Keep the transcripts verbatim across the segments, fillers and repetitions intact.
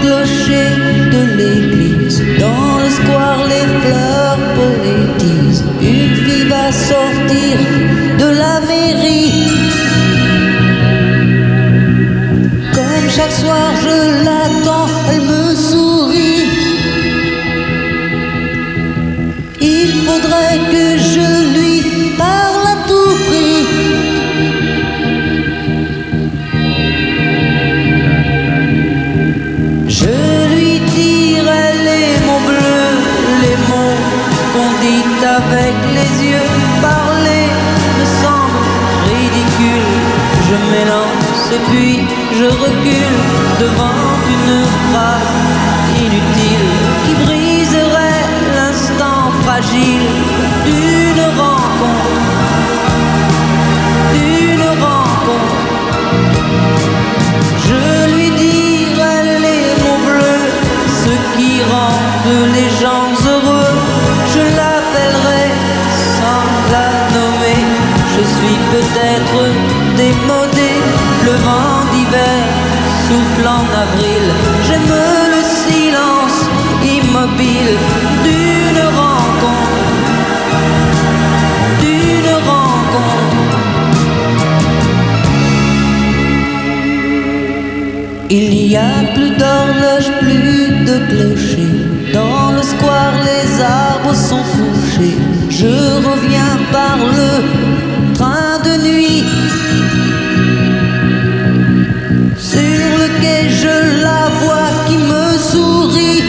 clocher de l'église. Dans le square, les fleurs poétisent. Une fille va sortir de la mairie. Comme chaque soir, je l'attends, elle me sourit. Il faudrait que je lui parle à tout prix. Je lui dirai les mots bleus, les mots qu'on dit avec les yeux. Parler me semble ridicule. Je m'élance et puis je recule devant une phrase inutile qui briserait l'instant fragile d'une rencontre, d'une rencontre. Je lui dirai les mots bleus, ceux qui rendent les gens heureux. Je l'appellerai sans la nommer. Je suis peut-être démodé, le vent d'hiver souffle en avril. J'aime le silence immobile d'une rencontre, d'une rencontre. Il n'y a plus d'horloge, plus de clocher. Dans le square, les arbres sont couchés. Je reviens par le train de nuit. Sur le quai, je la vois qui me sourit.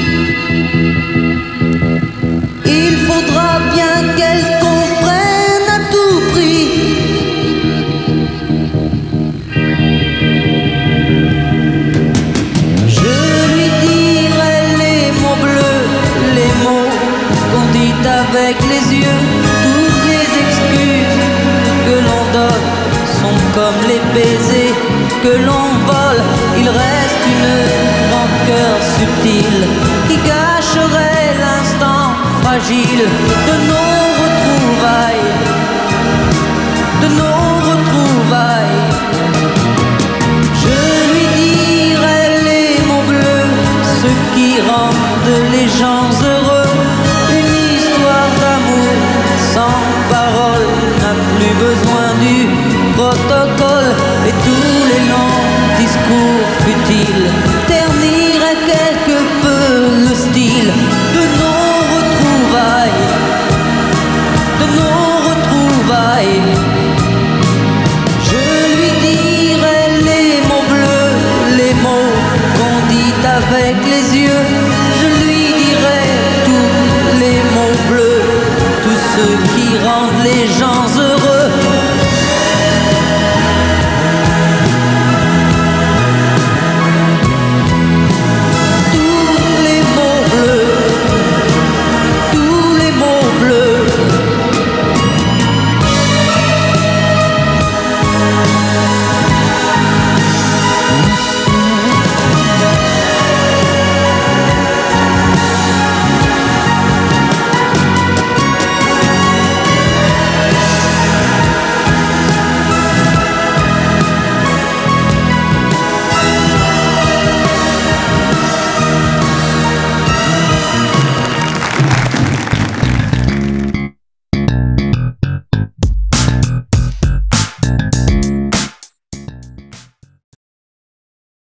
Il faudra bien qu'elle comprenne à tout prix. Je lui dirai les mots bleus, les mots qu'on dit avec les yeux. Toutes les excuses que l'on donne sont comme les baisers que l'on vole. Il reste une rancœur subtile qui gâcherait l'instant fragile de nos retrouvailles, de nos retrouvailles. Je lui dirai les mots bleus, ceux qui rendent les gens heureux. Une histoire d'amour sans parole n'a plus besoin du protocole. Et tous les longs discours futiles terniraient quelque peu le style de nos retrouvailles, de nos retrouvailles. Je lui dirai les mots bleus, les mots qu'on dit avec les yeux. Je lui dirai tous les mots bleus, tous ceux qui rendent